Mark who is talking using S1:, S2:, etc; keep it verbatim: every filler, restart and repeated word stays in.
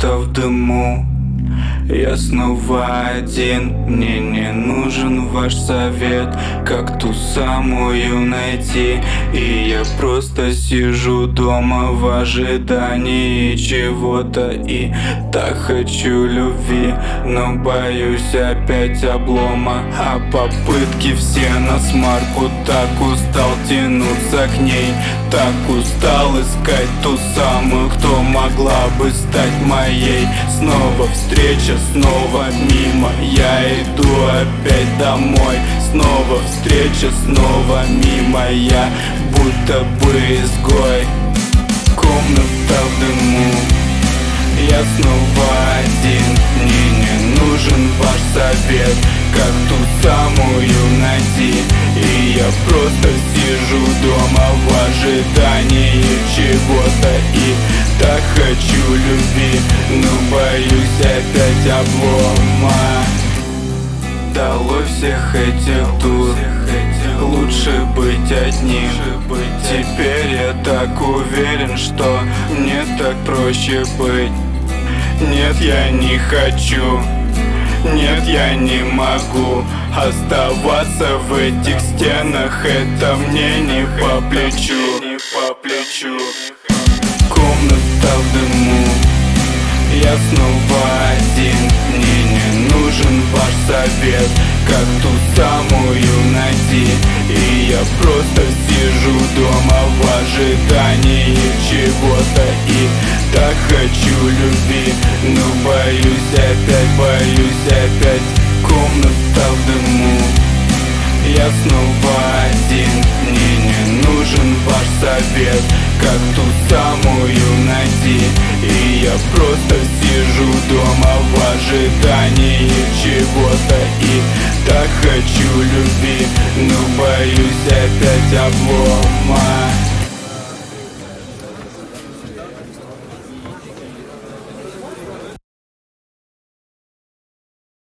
S1: Комната в дыму, я снова один. Мне не нужен ваш совет, как ту самую найти. И я просто сижу дома в ожидании чего-то. И так хочу любви, но боюсь опять облома. А попытки все насмарку, так устал тянуться к ней. Так устал искать ту самую, кто могла бы стать моей. Снова встреча, снова мимо, я иду опять домой. Снова встреча, снова мимо, я будто бы изгой. Комната в дыму, я снова один. Мне не нужен ваш совет, как ту самую найти. И я просто сижу дома в ожидании чего-то. И так хочу любви, но боюсь опять облома. Долой всех этих дур, лучше быть одним. Теперь я так уверен, что мне так проще быть. Нет, я не хочу, нет, я не могу оставаться в этих стенах. Это мне не по плечу, не по плечу. Комната в дыму, я снова один. Мне не нужен ваш совет, как ту самую найти. И я просто сижу дома в ожидании чего-то. И так хочу любви, но боюсь опять, боюсь опять. Комната в дыму, я снова один. Мне не нужен ваш совет, как ту самую найти. И я просто сижу дома в ожидании чего-то. И так хочу любви, но боюсь опять облома.